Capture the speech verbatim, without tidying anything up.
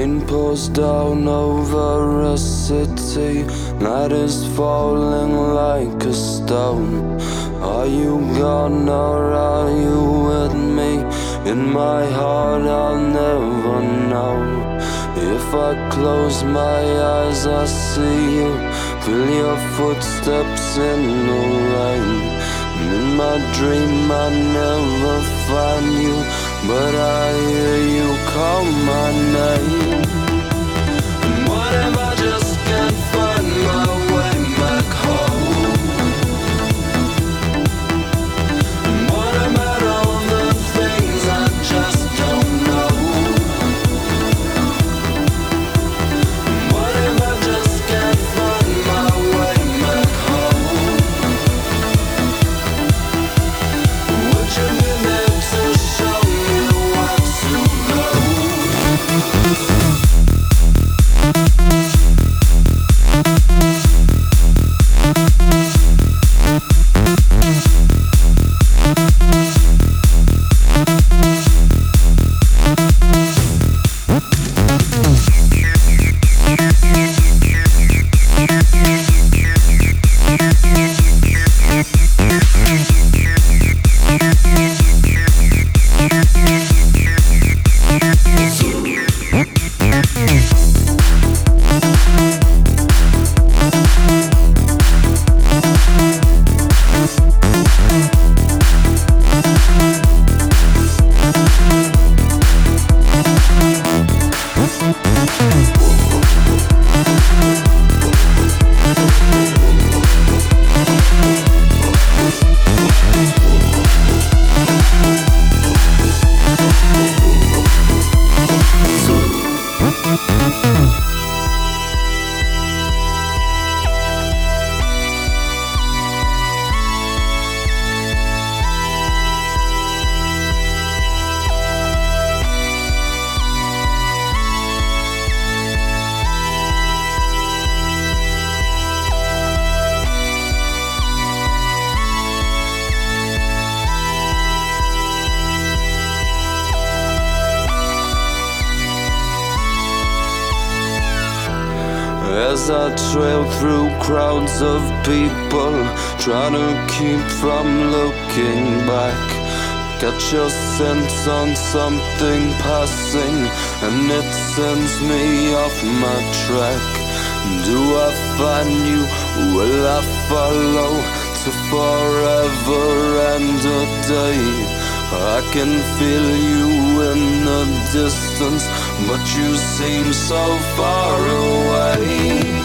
Rain pours down over a city. Night is falling like a stone. Are you gone or are you with me? In my heart I'll never know. If I close my eyes I see you. Feel your footsteps in the rain. And in my dream I never find you, but I hear you call my name. And what if I just can't find my way back home? And what about all the things I just don't know? And what if I just can't find my way back home? Would you be there to show me where to go? As I trail through crowds of people, trying to keep from looking back. Catch your sense on something passing, and it sends me off my track. Do I find you? Will I follow to forever and a day? I can feel you in the distance, but you seem so far away.